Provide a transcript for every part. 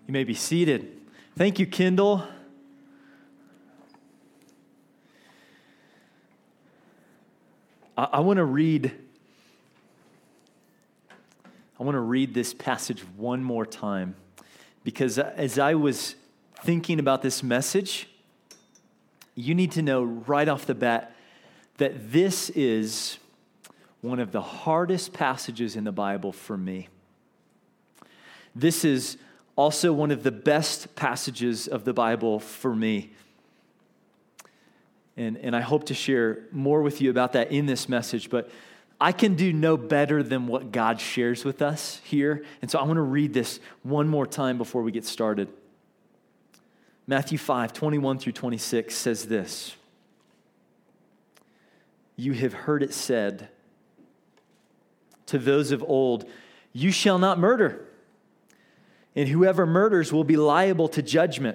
You may be seated. Thank you, Kendall. I want to read this passage one more time because as I was thinking about this message, you need to know right off the bat that this is one of the hardest passages in the Bible for me. This is also one of the best passages of the Bible for me. And I hope to share more with you about that in this message, but I can do no better than what God shares with us here. And so I want to read this one more time before we get started. Matthew 5, 21 through 26 says this. You have heard it said to those of old, you shall not murder, and whoever murders will be liable to judgment.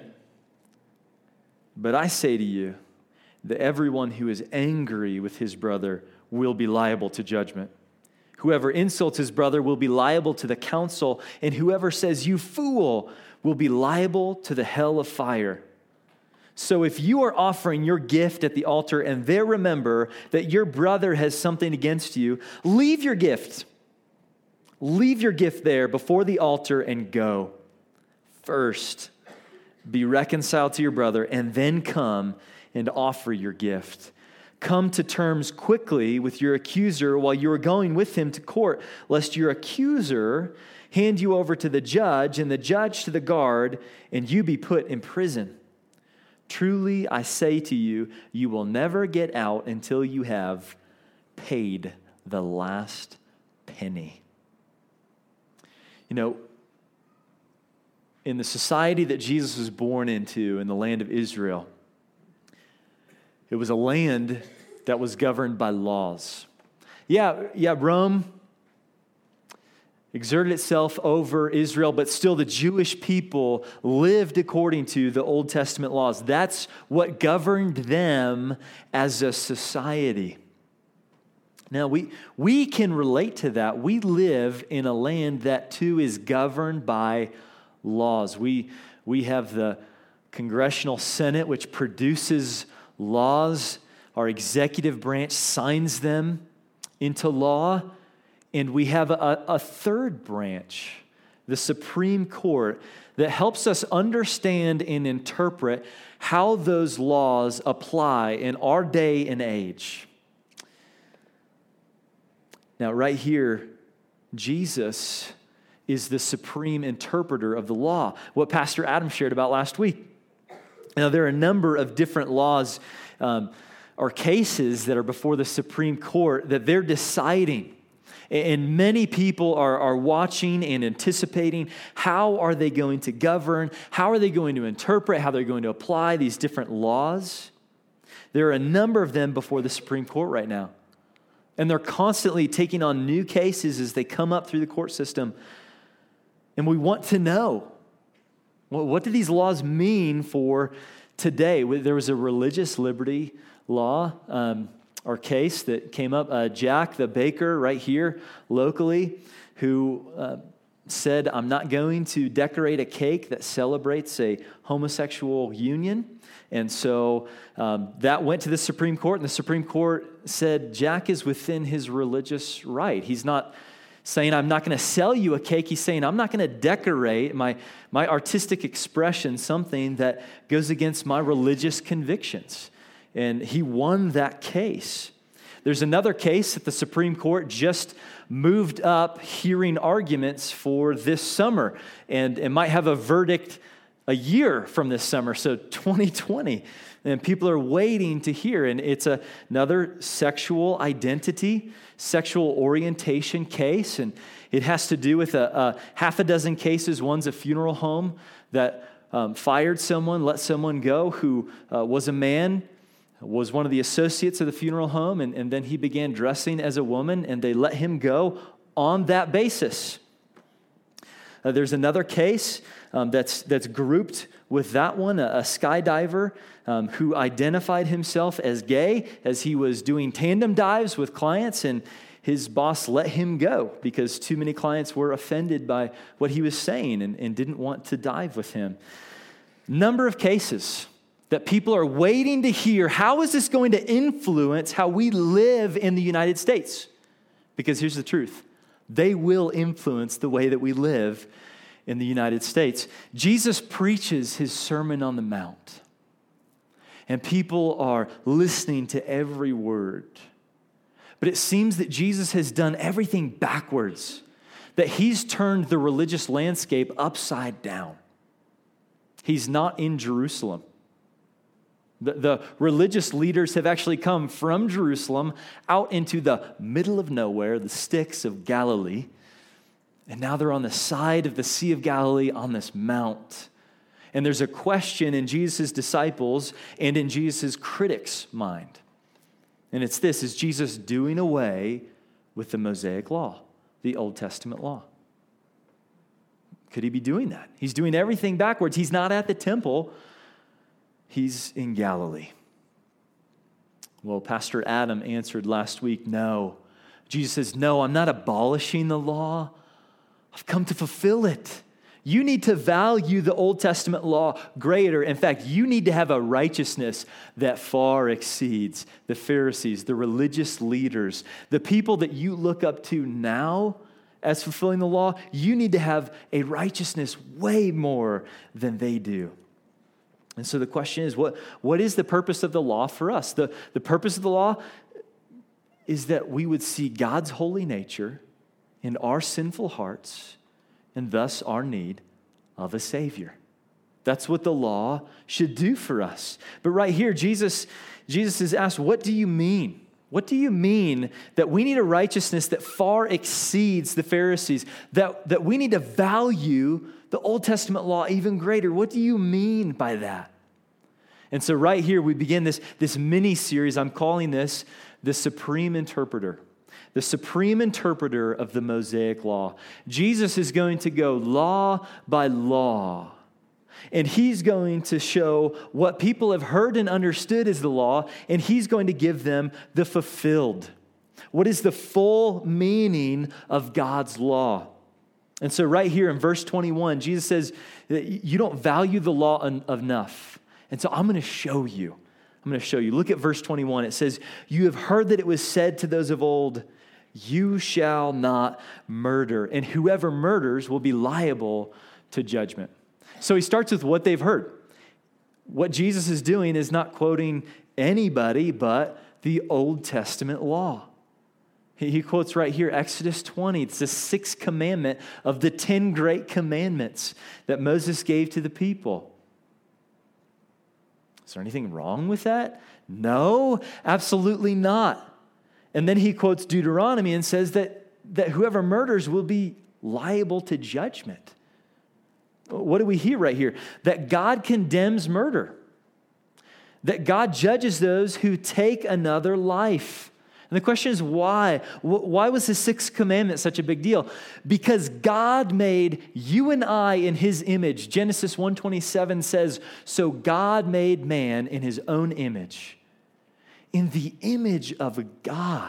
But I say to you that everyone who is angry with his brother will be liable to judgment. Whoever insults his brother will be liable to the council, and whoever says, you fool, will be liable to the hell of fire. So if you are offering your gift at the altar and there remember that your brother has something against you, leave your gift. Leave your gift there before the altar and go. First, be reconciled to your brother and then come and offer your gift. Come to terms quickly with your accuser while you are going with him to court, lest your accuser hand you over to the judge and the judge to the guard, and you be put in prison. Truly, I say to you, you will never get out until you have paid the last penny. You know, in the society that Jesus was born into, in the land of Israel, it was a land that was governed by laws. Yeah, Rome exerted itself over Israel, but still the Jewish people lived according to the Old Testament laws. That's what governed them as a society. Now, we can relate to that. We live in a land that too is governed by laws. We have the Congressional Senate, which produces laws. Our executive branch signs them into law. And we have a third branch, the Supreme Court, that helps us understand and interpret how those laws apply in our day and age. Now, right here, Jesus is the supreme interpreter of the law, what Pastor Adam shared about last week. Now, there are a number of different laws or cases that are before the Supreme Court that they're deciding. And many people are watching and anticipating how are they going to govern, how are they going to interpret, how they're going to apply these different laws. There are a number of them before the Supreme Court right now. And they're constantly taking on new cases as they come up through the court system. And we want to know, well, what do these laws mean for today? There was a religious liberty law or case that came up. Jack, the baker right here locally, who said, I'm not going to decorate a cake that celebrates a homosexual union. And so that went to the Supreme Court, and the Supreme Court said Jack is within his religious right. He's not saying, I'm not going to sell you a cake. He's saying, I'm not going to decorate my artistic expression, something that goes against my religious convictions. And he won that case. There's another case that the Supreme Court just moved up hearing arguments for this summer, and it might have a verdict a year from this summer, so 2020. And people are waiting to hear. And it's another sexual identity, sexual orientation case. And it has to do with a half a dozen cases. One's a funeral home that fired someone, let someone go who was a man, was one of the associates of the funeral home. And then he began dressing as a woman, and they let him go on that basis. There's another case that's grouped with that one, a skydiver who identified himself as gay as he was doing tandem dives with clients, and his boss let him go because too many clients were offended by what he was saying and didn't want to dive with him. Number of cases that people are waiting to hear, how is this going to influence how we live in the United States? Because here's the truth. They will influence the way that we live in the United States. Jesus preaches his Sermon on the Mount, and people are listening to every word. But it seems that Jesus has done everything backwards, that he's turned the religious landscape upside down. He's not in Jerusalem. The religious leaders have actually come from Jerusalem out into the middle of nowhere, the sticks of Galilee, and now they're on the side of the Sea of Galilee on this mount. And there's a question in Jesus' disciples and in Jesus' critics' mind. And it's this: is Jesus doing away with the Mosaic law, the Old Testament law? Could he be doing that? He's doing everything backwards. He's not at the temple. He's in Galilee. Well, Pastor Adam answered last week, no. Jesus says, no, I'm not abolishing the law. I've come to fulfill it. You need to value the Old Testament law greater. In fact, you need to have a righteousness that far exceeds the Pharisees, the religious leaders, the people that you look up to now as fulfilling the law. You need to have a righteousness way more than they do. And so the question is, what is the purpose of the law for us? The purpose of the law is that we would see God's holy nature in our sinful hearts, and thus our need of a Savior. That's what the law should do for us. But right here, Jesus is asked, what do you mean? What do you mean that we need a righteousness that far exceeds the Pharisees, that we need to value the Old Testament law even greater? What do you mean by that? And so right here, we begin this mini-series. I'm calling this the Supreme Interpreter. The supreme interpreter of the Mosaic law. Jesus is going to go law by law, and he's going to show what people have heard and understood as the law, and he's going to give them the fulfilled. What is the full meaning of God's law? And so right here in verse 21, Jesus says that you don't value the law enough. And so I'm going to show you. I'm going to show you. Look at verse 21. It says, you have heard that it was said to those of old, you shall not murder, and whoever murders will be liable to judgment. So he starts with what they've heard. What Jesus is doing is not quoting anybody but the Old Testament law. He quotes right here, Exodus 20. It's the 6th commandment of the 10 great commandments that Moses gave to the people. Is there anything wrong with that? No, absolutely not. And then he quotes Deuteronomy and says that whoever murders will be liable to judgment. What do we hear right here? That God condemns murder. That God judges those who take another life. And the question is why? Why was the 6th commandment such a big deal? Because God made you and I in his image. Genesis 1:27 says, so God made man in his own image. In the image of God,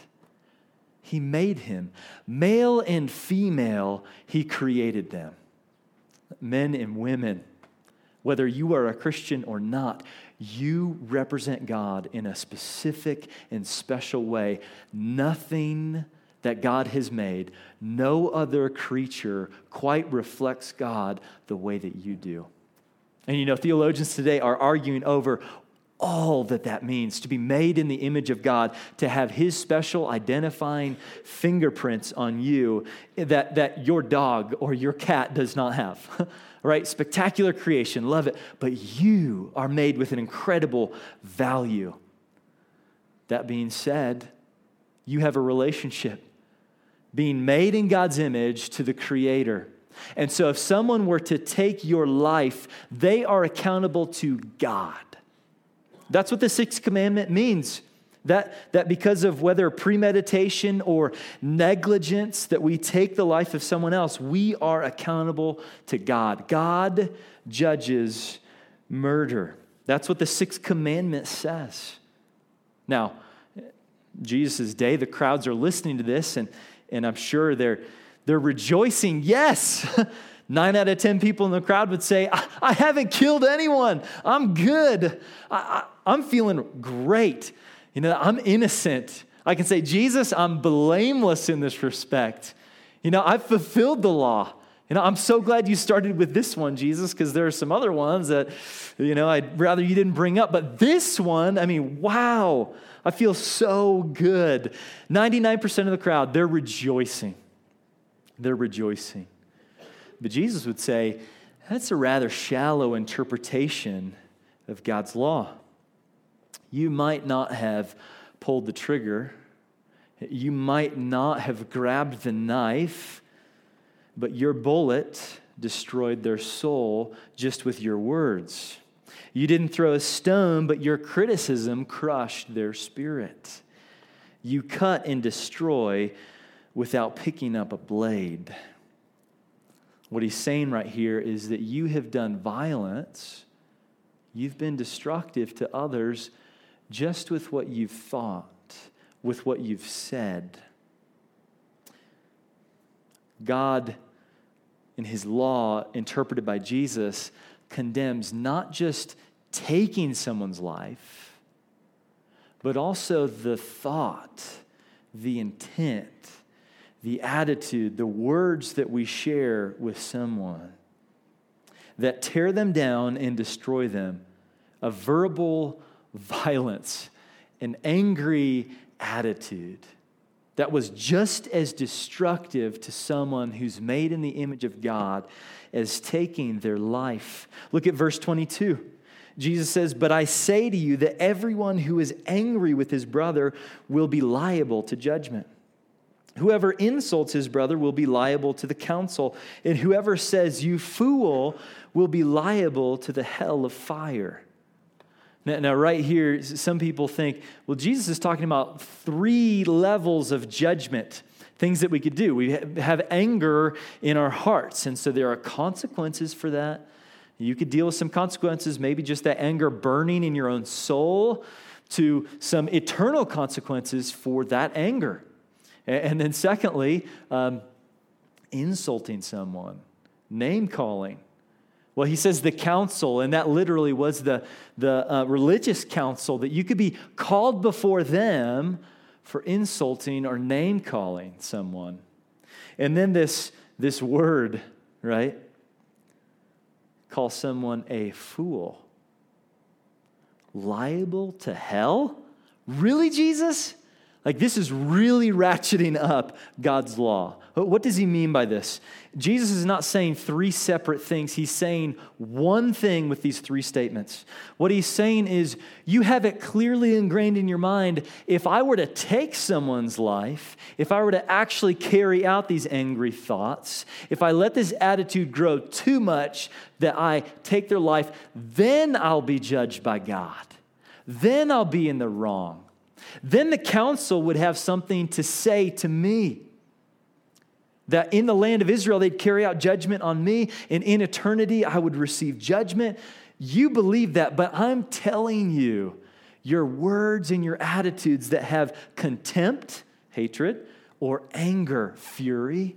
he made him. Male and female, he created them. Men and women, whether you are a Christian or not, you represent God in a specific and special way. Nothing that God has made, no other creature quite reflects God the way that you do. And you know, theologians today are arguing over all that means, to be made in the image of God, to have his special identifying fingerprints on you that your dog or your cat does not have. Right? Spectacular creation, love it. But you are made with an incredible value. That being said, you have a relationship being made in God's image to the Creator. And so if someone were to take your life, they are accountable to God. That's what the 6th commandment means. That because of whether premeditation or negligence that we take the life of someone else, we are accountable to God. God judges murder. That's what the 6th commandment says. Now, Jesus' day. The crowds are listening to this, and I'm sure they're rejoicing. Yes! 9 out of 10 people in the crowd would say, I haven't killed anyone. I'm good. I'm feeling great. I'm innocent. I can say, Jesus, I'm blameless in this respect. I've fulfilled the law. I'm so glad you started with this one, Jesus, because there are some other ones that, I'd rather you didn't bring up. But this one, wow, I feel so good. 99% of the crowd, they're rejoicing. They're rejoicing. But Jesus would say, that's a rather shallow interpretation of God's law. You might not have pulled the trigger. You might not have grabbed the knife, but your bullet destroyed their soul just with your words. You didn't throw a stone, but your criticism crushed their spirit. You cut and destroy without picking up a blade. What he's saying right here is that you have done violence, you've been destructive to others just with what you've thought, with what you've said. God, in his law, interpreted by Jesus, condemns not just taking someone's life, but also the thought, the intent, the attitude, the words that we share with someone that tear them down and destroy them. A verbal violence, an angry attitude that was just as destructive to someone who's made in the image of God as taking their life. Look at verse 22. Jesus says, "But I say to you that everyone who is angry with his brother will be liable to judgment. Whoever insults his brother will be liable to the council, and whoever says, 'You fool,' will be liable to the hell of fire." Now, right here, some people think, well, Jesus is talking about 3 levels of judgment, things that we could do. We have anger in our hearts, and so there are consequences for that. You could deal with some consequences, maybe just that anger burning in your own soul, to some eternal consequences for that anger. And then secondly, insulting someone, name-calling. Well, he says the council, and that literally was the religious council, that you could be called before them for insulting or name-calling someone. And then this word, right? Call someone a fool. Liable to hell? Really, Jesus? Like, this is really ratcheting up God's law. What does he mean by this? Jesus is not saying 3 separate things. He's saying one thing with these 3 statements. What he's saying is, you have it clearly ingrained in your mind, if I were to take someone's life, if I were to actually carry out these angry thoughts, if I let this attitude grow too much that I take their life, then I'll be judged by God. Then I'll be in the wrong. Then the council would have something to say to me. That in the land of Israel, they'd carry out judgment on me, and in eternity, I would receive judgment. You believe that, but I'm telling you, your words and your attitudes that have contempt, hatred, or anger, fury,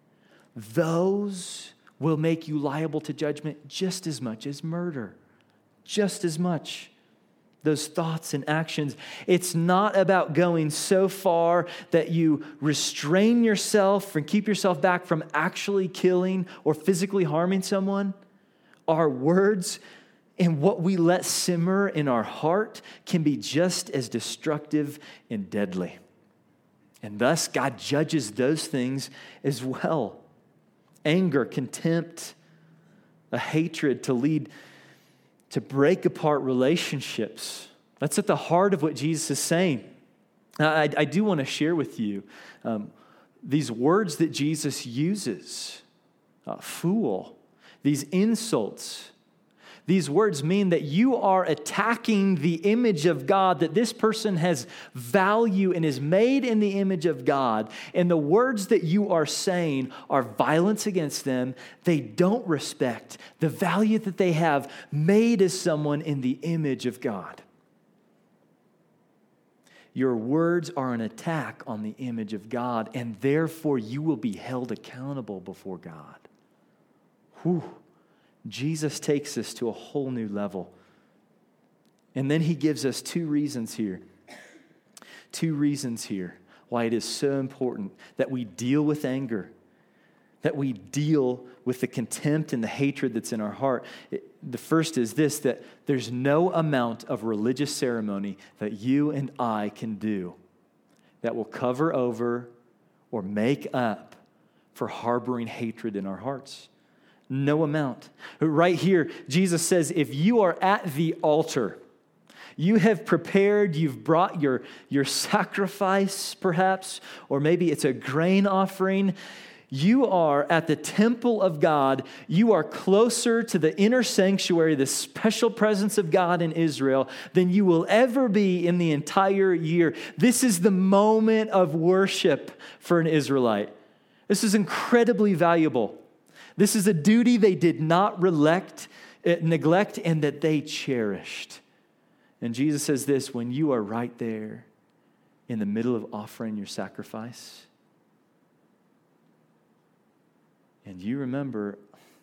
those will make you liable to judgment just as much as murder. Just as much. Those thoughts and actions. It's not about going so far that you restrain yourself and keep yourself back from actually killing or physically harming someone. Our words and what we let simmer in our heart can be just as destructive and deadly. And thus, God judges those things as well. Anger, contempt, a hatred to break apart relationships. That's at the heart of what Jesus is saying. Now, I do want to share with you these words that Jesus uses. Fool, these insults. These words mean that you are attacking the image of God, that this person has value and is made in the image of God. And the words that you are saying are violence against them. They don't respect the value that they have made as someone in the image of God. Your words are an attack on the image of God, and therefore you will be held accountable before God. Whew. Jesus takes us to a whole new level. And then he gives us two reasons here why it is so important that we deal with anger, that we deal with the contempt and the hatred that's in our heart. The first is this, that there's no amount of religious ceremony that you and I can do that will cover over or make up for harboring hatred in our hearts. No amount. Right here, Jesus says, if you are at the altar, you have prepared, you've brought your sacrifice perhaps, or maybe it's a grain offering. You are at the temple of God. You are closer to the inner sanctuary, the special presence of God in Israel, than you will ever be in the entire year. This is the moment of worship for an Israelite. This is incredibly valuable. This is a duty they did not neglect and that they cherished. And Jesus says this, when you are right there in the middle of offering your sacrifice, and you remember,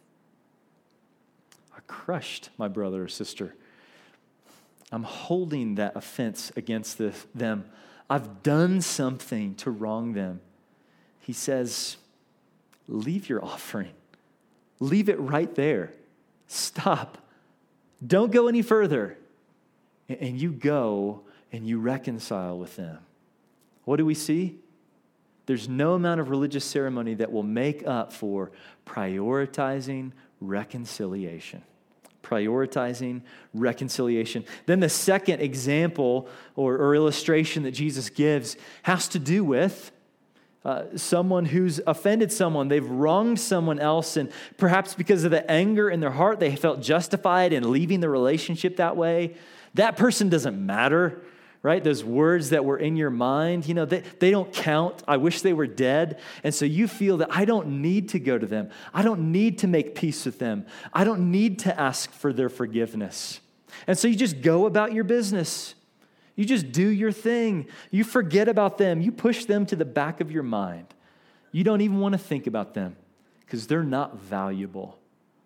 I crushed my brother or sister. I'm holding that offense against them. I've done something to wrong them. He says, leave your offering. Leave it right there. Stop. Don't go any further. And you go and you reconcile with them. What do we see? There's no amount of religious ceremony that will make up for prioritizing reconciliation. Prioritizing reconciliation. Then the second example or illustration that Jesus gives has to do with someone who's offended someone. They've wronged someone else, and perhaps because of the anger in their heart, they felt justified in leaving the relationship that way. That person doesn't matter, right? Those words that were in your mind, they don't count. I wish they were dead. And so you feel that I don't need to go to them. I don't need to make peace with them. I don't need to ask for their forgiveness. And so you just go about your business. You just do your thing. You forget about them. You push them to the back of your mind. You don't even want to think about them because they're not valuable.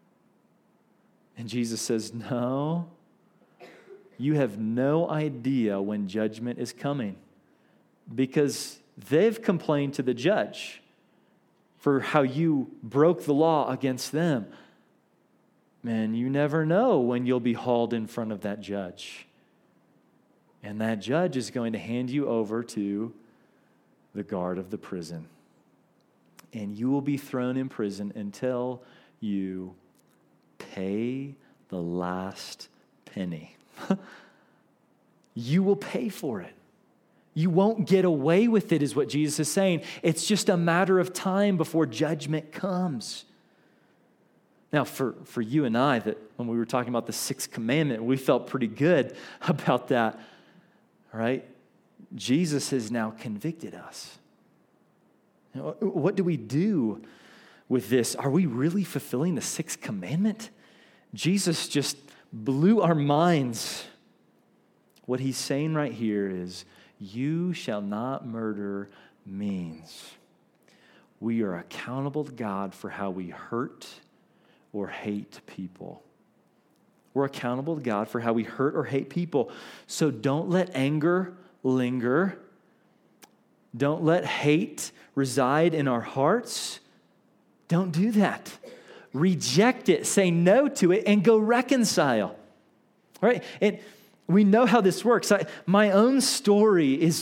And Jesus says, no. You have no idea when judgment is coming because they've complained to the judge for how you broke the law against them. Man, you never know when you'll be hauled in front of that judge. And that judge is going to hand you over to the guard of the prison. And you will be thrown in prison until you pay the last penny. You will pay for it. You won't get away with it, is what Jesus is saying. It's just a matter of time before judgment comes. Now, for you and I, that when we were talking about the sixth commandment, we felt pretty good about that, right? Jesus has now convicted us. What do we do with this? Are we really fulfilling the sixth commandment? Jesus just blew our minds. What he's saying right here is, you shall not murder means we are accountable to God for how we hurt or hate people. We're accountable to God for how we hurt or hate people. So don't let anger linger. Don't let hate reside in our hearts. Don't do that. Reject it, say no to it, and go reconcile. All right? And we know how this works. My own story is,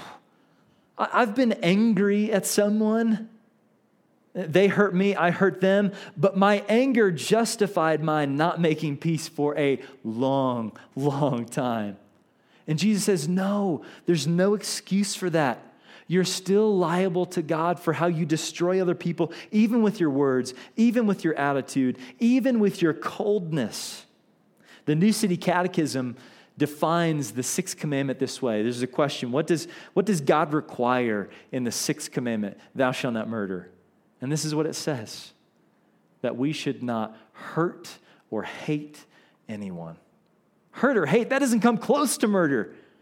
I've been angry at someone. They hurt me, I hurt them, but my anger justified my not making peace for a long, long time. And Jesus says, no, there's no excuse for that. You're still liable to God for how you destroy other people, even with your words, even with your attitude, even with your coldness. The New City Catechism defines the sixth commandment this way. There's a question, what does God require in the sixth commandment? Thou shalt not murder. And this is what it says, that we should not hurt or hate anyone. Hurt or hate, that doesn't come close to murder.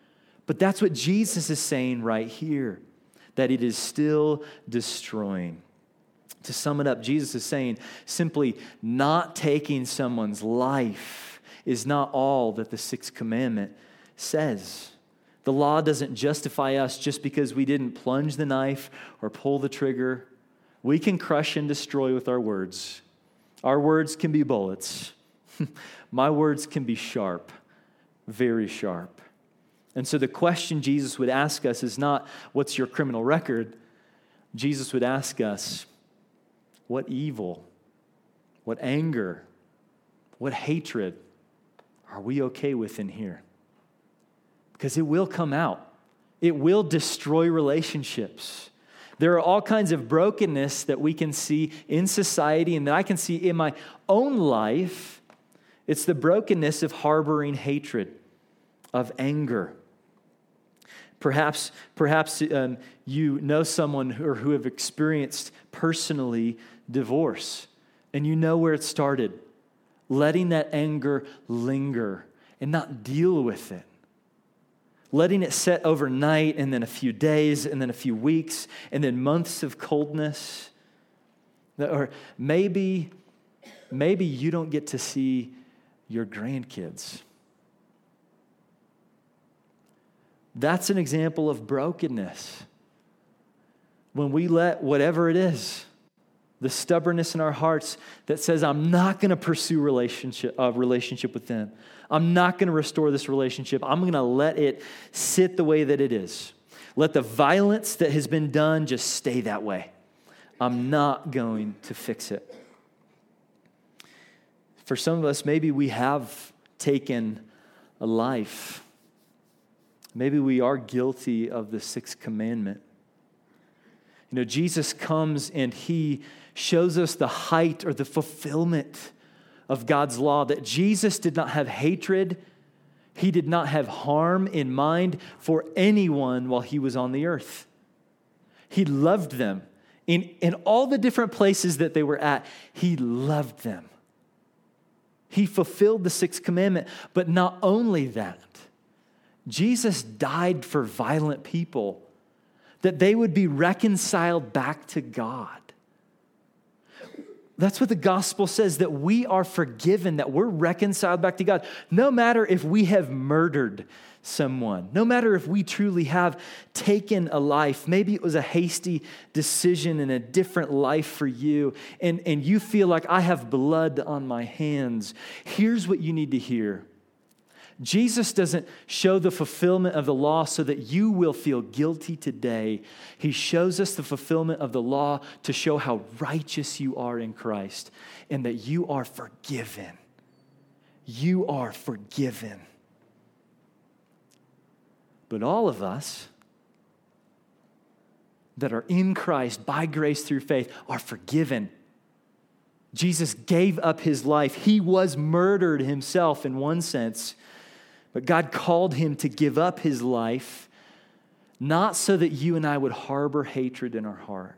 But that's what Jesus is saying right here, that it is still destroying. To sum it up, Jesus is saying simply not taking someone's life is not all that the sixth commandment says. The law doesn't justify us just because we didn't plunge the knife or pull the trigger. We can crush and destroy with our words. Our words can be bullets. My words can be sharp, very sharp. And so the question Jesus would ask us is not, what's your criminal record? Jesus would ask us, what evil, what anger, what hatred are we okay with in here? Because it will come out. It will destroy relationships. There are all kinds of brokenness that we can see in society and that I can see in my own life. It's the brokenness of harboring hatred, of anger. Perhaps you know someone who have experienced personally divorce, and you know where it started. Letting that anger linger and not deal with it. Letting it set overnight and then a few days and then a few weeks and then months of coldness. Or maybe you don't get to see your grandkids. That's an example of brokenness. When we let whatever it is, the stubbornness in our hearts that says, I'm not going to pursue relationship with them. I'm not going to restore this relationship. I'm going to let it sit the way that it is. Let the violence that has been done just stay that way. I'm not going to fix it. For some of us, maybe we have taken a life. Maybe we are guilty of the sixth commandment. You know, Jesus comes and he shows us the height or the fulfillment of God's law, that Jesus did not have hatred. He did not have harm in mind for anyone while he was on the earth. He loved them. In all the different places that they were at, he loved them. He fulfilled the sixth commandment, but not only that, Jesus died for violent people, that they would be reconciled back to God. That's what the gospel says, that we are forgiven, that we're reconciled back to God. No matter if we have murdered someone, no matter if we truly have taken a life, maybe it was a hasty decision and a different life for you, and you feel like I have blood on my hands. Here's what you need to hear. Jesus doesn't show the fulfillment of the law so that you will feel guilty today. He shows us the fulfillment of the law to show how righteous you are in Christ and that you are forgiven. You are forgiven. But all of us that are in Christ by grace through faith are forgiven. Jesus gave up his life. He was murdered himself in one sense. But God called him to give up his life, not so that you and I would harbor hatred in our heart.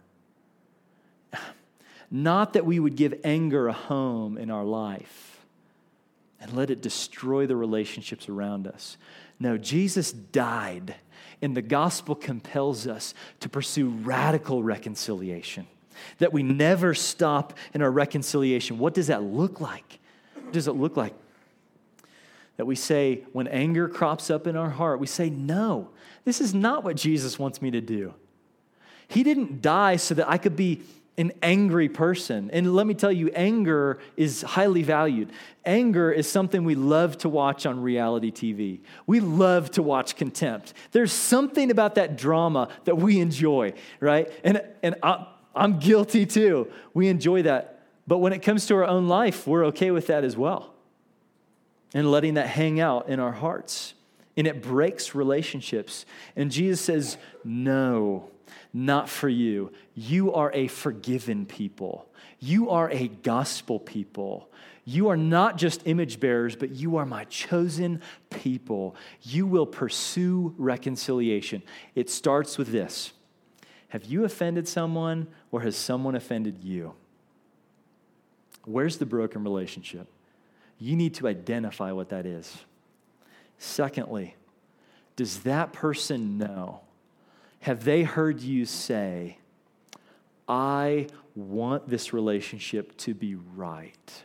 Not that we would give anger a home in our life and let it destroy the relationships around us. No, Jesus died, and the gospel compels us to pursue radical reconciliation, that we never stop in our reconciliation. What does that look like? What does it look like? That we say, when anger crops up in our heart, we say, no, this is not what Jesus wants me to do. He didn't die so that I could be an angry person. And let me tell you, anger is highly valued. Anger is something we love to watch on reality TV. We love to watch contempt. There's something about that drama that we enjoy, right? And I'm guilty too. We enjoy that. But when it comes to our own life, we're okay with that as well. And letting that hang out in our hearts. And it breaks relationships. And Jesus says, no, not for you. You are a forgiven people. You are a gospel people. You are not just image bearers, but you are my chosen people. You will pursue reconciliation. It starts with this. Have you offended someone, or has someone offended you? Where's the broken relationship? You need to identify what that is. Secondly, does that person know? Have they heard you say, I want this relationship to be right.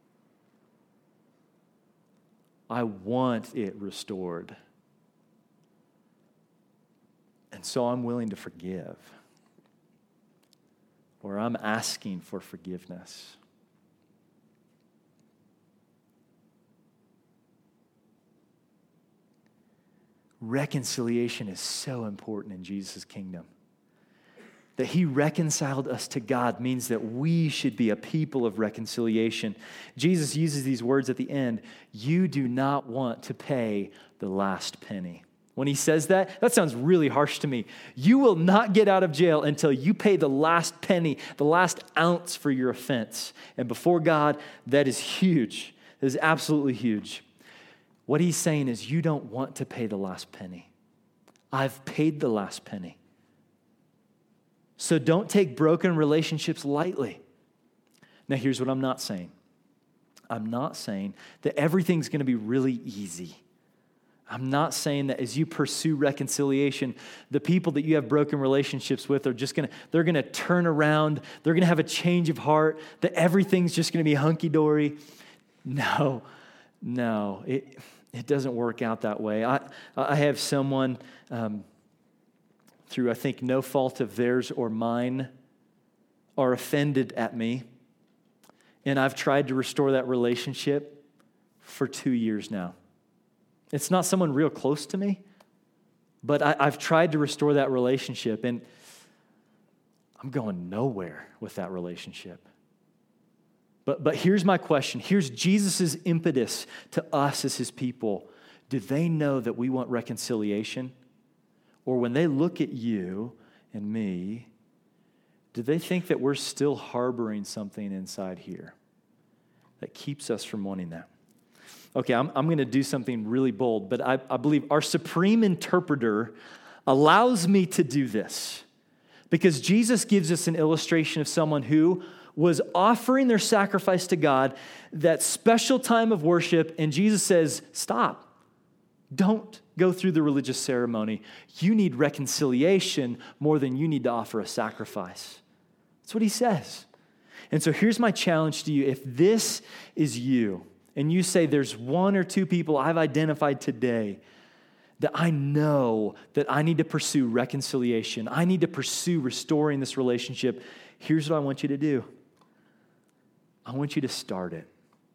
I want it restored. And so I'm willing to forgive. Or I'm asking for forgiveness. Reconciliation is so important in Jesus' kingdom. That he reconciled us to God means that we should be a people of reconciliation. Jesus uses these words at the end. You do not want to pay the last penny. When he says that, that sounds really harsh to me. You will not get out of jail until you pay the last penny, the last ounce for your offense. And before God, that is huge. That is absolutely huge. What he's saying is you don't want to pay the last penny. I've paid the last penny. So don't take broken relationships lightly. Now, here's what I'm not saying. I'm not saying that everything's going to be really easy. I'm not saying that as you pursue reconciliation, the people that you have broken relationships with are just they're going to turn around, they're going to have a change of heart, that everything's just going to be hunky-dory. No, it doesn't work out that way. I have someone through, I think, no fault of theirs or mine, are offended at me. And I've tried to restore that relationship for 2 years now. It's not someone real close to me, but I've tried to restore that relationship, and I'm going nowhere with that relationship. But here's my question. Here's Jesus' impetus to us as his people. Do they know that we want reconciliation? Or when they look at you and me, do they think that we're still harboring something inside here that keeps us from wanting that? Okay, I'm going to do something really bold, but I believe our supreme interpreter allows me to do this because Jesus gives us an illustration of someone who was offering their sacrifice to God, that special time of worship, and Jesus says, stop. Don't go through the religious ceremony. You need reconciliation more than you need to offer a sacrifice. That's what he says. And so here's my challenge to you. If this is you, and you say there's one or two people I've identified today that I know that I need to pursue reconciliation, I need to pursue restoring this relationship, here's what I want you to do. I want you to start it.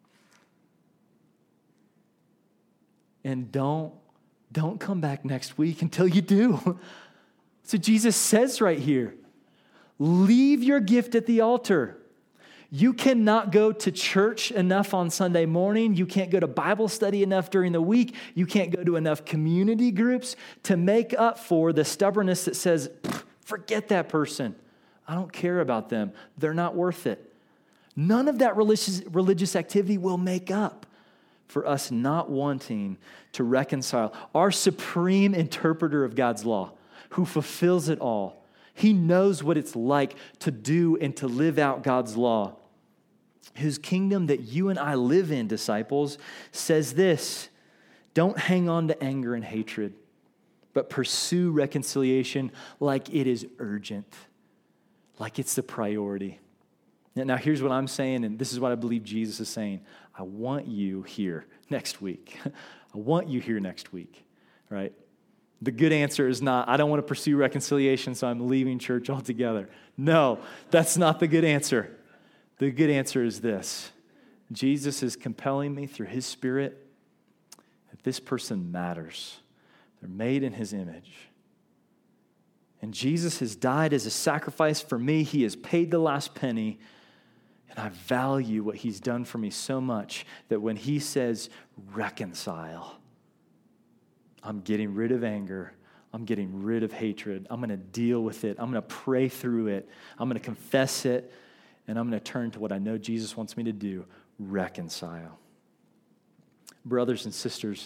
And don't come back next week until you do. So Jesus says right here, leave your gift at the altar. You cannot go to church enough on Sunday morning. You can't go to Bible study enough during the week. You can't go to enough community groups to make up for the stubbornness that says, forget that person. I don't care about them. They're not worth it. None of that religious activity will make up for us not wanting to reconcile. Our supreme interpreter of God's law, who fulfills it all, he knows what it's like to do and to live out God's law. Whose kingdom that you and I live in, disciples, says this: don't hang on to anger and hatred, but pursue reconciliation like it is urgent, like it's the priority. Now, here's what I'm saying, and this is what I believe Jesus is saying. I want you here next week. I want you here next week, right? The good answer is not, I don't want to pursue reconciliation, so I'm leaving church altogether. No, that's not the good answer. The good answer is this: Jesus is compelling me through his Spirit that this person matters. They're made in his image. And Jesus has died as a sacrifice for me. He has paid the last penny. And I value what he's done for me so much that when he says reconcile, I'm getting rid of anger. I'm getting rid of hatred. I'm going to deal with it. I'm going to pray through it. I'm going to confess it. And I'm going to turn to what I know Jesus wants me to do: reconcile. Brothers and sisters,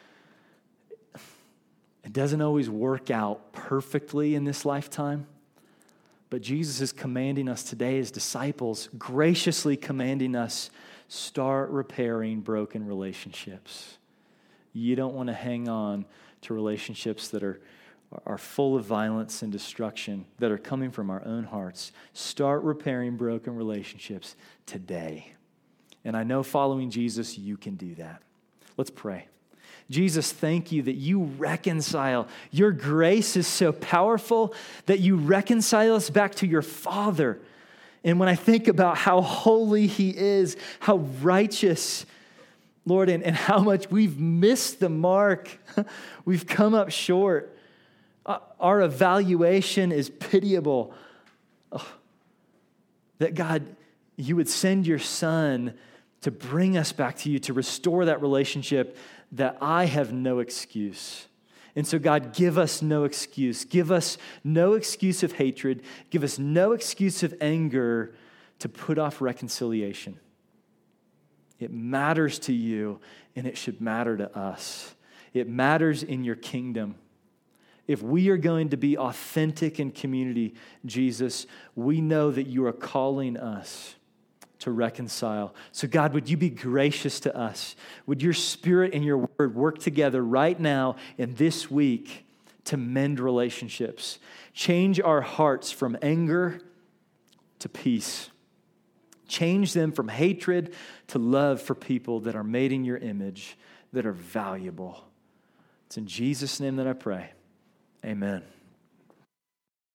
it doesn't always work out perfectly in this lifetime, but Jesus is commanding us today as disciples, graciously commanding us, start repairing broken relationships. You don't want to hang on to relationships that are full of violence and destruction that are coming from our own hearts. Start repairing broken relationships today. And I know following Jesus, you can do that. Let's pray. Jesus, thank you that you reconcile. Your grace is so powerful that you reconcile us back to your Father. And when I think about how holy he is, how righteous, Lord, and how much we've missed the mark, we've come up short. Our evaluation is pitiable. Oh, that God, you would send your Son to bring us back to you, to restore that relationship, that I have no excuse. And so, God, give us no excuse. Give us no excuse of hatred. Give us no excuse of anger to put off reconciliation. It matters to you, and it should matter to us. It matters in your kingdom. If we are going to be authentic in community, Jesus, we know that you are calling us to reconcile. So God, would you be gracious to us? Would your Spirit and your word work together right now and this week to mend relationships? Change our hearts from anger to peace. Change them from hatred to love for people that are made in your image, that are valuable. It's in Jesus' name that I pray. Amen.